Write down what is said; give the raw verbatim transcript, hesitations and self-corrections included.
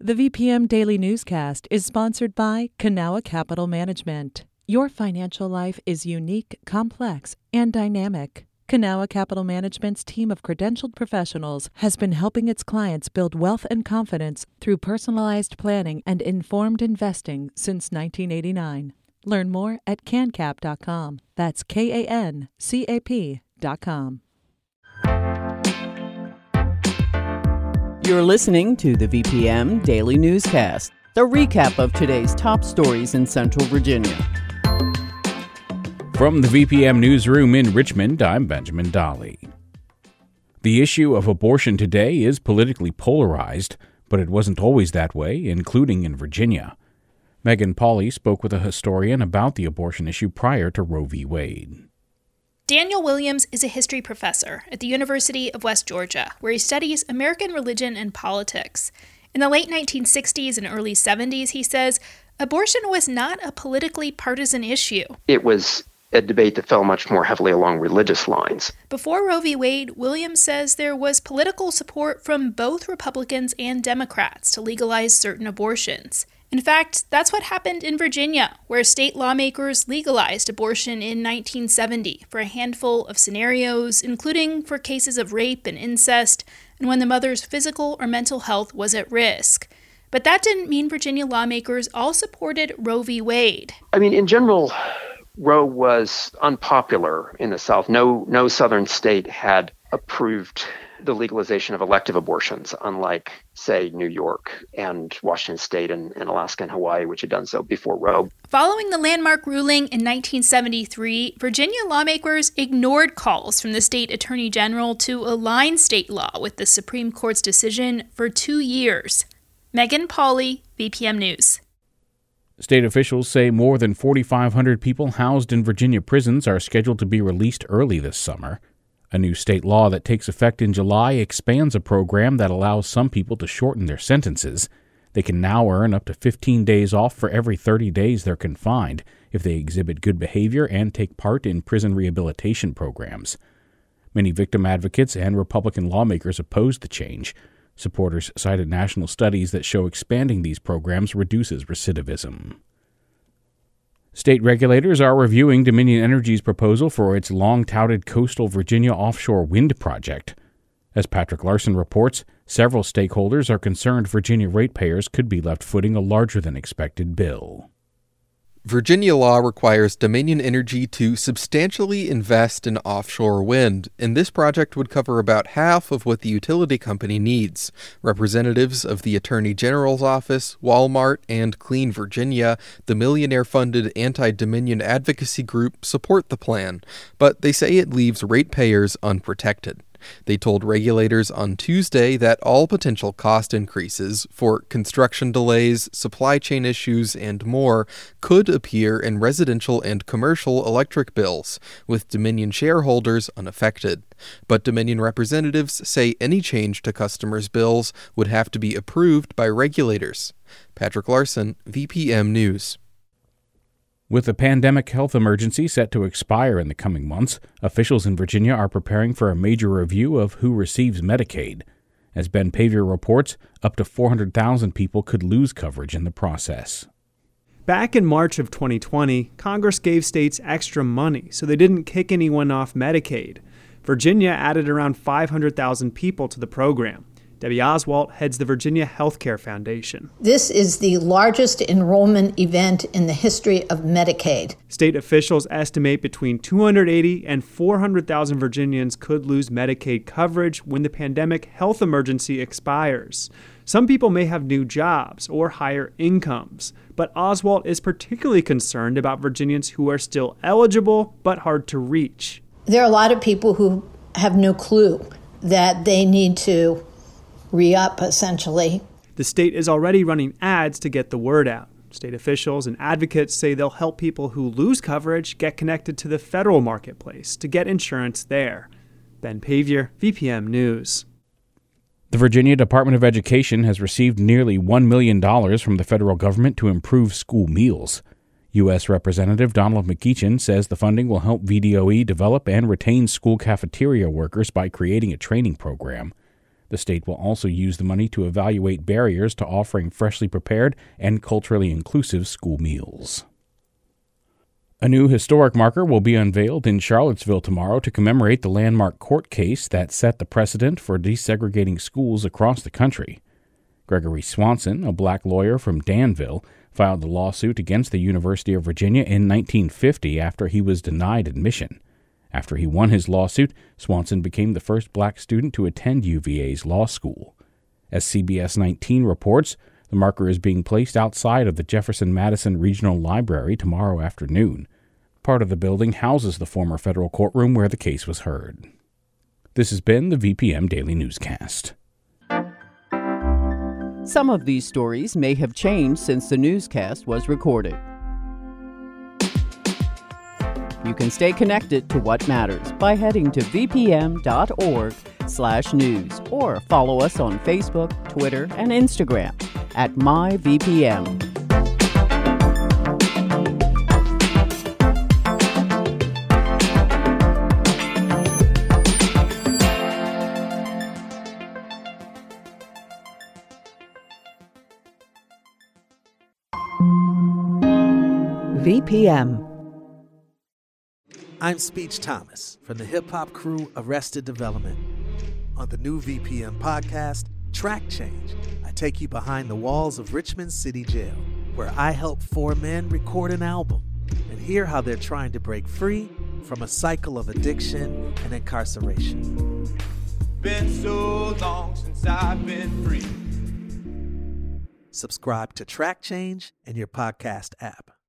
The V P M Daily Newscast is sponsored by Kanawha Capital Management. Your financial life is unique, complex, and dynamic. Kanawha Capital Management's team of credentialed professionals has been helping its clients build wealth and confidence through personalized planning and informed investing since nineteen eighty-nine. Learn more at can cap dot com. That's K A N C A P dot com. You're listening to the V P M Daily Newscast, the recap of today's top stories in Central Virginia. From the V P M Newsroom in Richmond, I'm Benjamin Dolly. The issue of abortion today is politically polarized, but it wasn't always that way, including in Virginia. Megan Pauley spoke with a historian about the abortion issue prior to Roe v. Wade. Daniel Williams is a history professor at the University of West Georgia, where he studies American religion and politics. In the late nineteen sixties and early seventies, he says, abortion was not a politically partisan issue. It was a debate that fell much more heavily along religious lines. Before Roe v. Wade, Williams says there was political support from both Republicans and Democrats to legalize certain abortions. In fact, that's what happened in Virginia, where state lawmakers legalized abortion in nineteen seventy for a handful of scenarios, including for cases of rape and incest, and when the mother's physical or mental health was at risk. But that didn't mean Virginia lawmakers all supported Roe v. Wade. I mean, in general, Roe was unpopular in the South. No, no Southern state had approved the legalization of elective abortions, unlike, say, New York and Washington State and, and Alaska and Hawaii, which had done so before Roe. Following the landmark ruling in nineteen seventy-three, Virginia lawmakers ignored calls from the state attorney general to align state law with the Supreme Court's decision for two years. Megan Pauley, V P M News. State officials say more than forty-five hundred people housed in Virginia prisons are scheduled to be released early this summer. A new state law that takes effect in July expands a program that allows some people to shorten their sentences. They can now earn up to fifteen days off for every thirty days they're confined if they exhibit good behavior and take part in prison rehabilitation programs. Many victim advocates and Republican lawmakers opposed the change. Supporters cited national studies that show expanding these programs reduces recidivism. State regulators are reviewing Dominion Energy's proposal for its long-touted coastal Virginia offshore wind project. As Patrick Larson reports, several stakeholders are concerned Virginia ratepayers could be left footing a larger-than-expected bill. Virginia law requires Dominion Energy to substantially invest in offshore wind, and this project would cover about half of what the utility company needs. Representatives of the Attorney General's Office, Walmart, and Clean Virginia, the millionaire-funded anti-Dominion advocacy group, support the plan, but they say it leaves ratepayers unprotected. They told regulators on Tuesday that all potential cost increases for construction delays, supply chain issues, and more could appear in residential and commercial electric bills, with Dominion shareholders unaffected. But Dominion representatives say any change to customers' bills would have to be approved by regulators. Patrick Larson, V P M News. With the pandemic health emergency set to expire in the coming months, officials in Virginia are preparing for a major review of who receives Medicaid. As Ben Paviour reports, up to four hundred thousand people could lose coverage in the process. Back in March of twenty twenty, Congress gave states extra money so they didn't kick anyone off Medicaid. Virginia added around five hundred thousand people to the program. Debbie Oswalt heads the Virginia Healthcare Foundation. This is the largest enrollment event in the history of Medicaid. State officials estimate between two hundred eighty and four hundred thousand Virginians could lose Medicaid coverage when the pandemic health emergency expires. Some people may have new jobs or higher incomes, but Oswalt is particularly concerned about Virginians who are still eligible but hard to reach. There are a lot of people who have no clue that they need to re-up, essentially. The state is already running ads to get the word out. State officials and advocates say they'll help people who lose coverage get connected to the federal marketplace to get insurance there. Ben Paviour, V P M News. The Virginia Department of Education has received nearly one million dollars from the federal government to improve school meals. U S Representative Donald McEachin says the funding will help V D O E develop and retain school cafeteria workers by creating a training program. The state will also use the money to evaluate barriers to offering freshly prepared and culturally inclusive school meals. A new historic marker will be unveiled in Charlottesville tomorrow to commemorate the landmark court case that set the precedent for desegregating schools across the country. Gregory Swanson, a black lawyer from Danville, filed a lawsuit against the University of Virginia in nineteen fifty after he was denied admission. After he won his lawsuit, Swanson became the first black student to attend U V A's law school. As C B S nineteen reports, the marker is being placed outside of the Jefferson Madison Regional Library tomorrow afternoon. Part of the building houses the former federal courtroom where the case was heard. This has been the V P M Daily Newscast. Some of these stories may have changed since the newscast was recorded. You can stay connected to what matters by heading to vpm.org slash news or follow us on Facebook, Twitter, and Instagram at myvpm. V P M. I'm Speech Thomas from the hip-hop crew Arrested Development. On the new V P M podcast, Track Change, I take you behind the walls of Richmond City Jail, where I help four men record an album and hear how they're trying to break free from a cycle of addiction and incarceration. Been so long since I've been free. Subscribe to Track Change in your podcast app.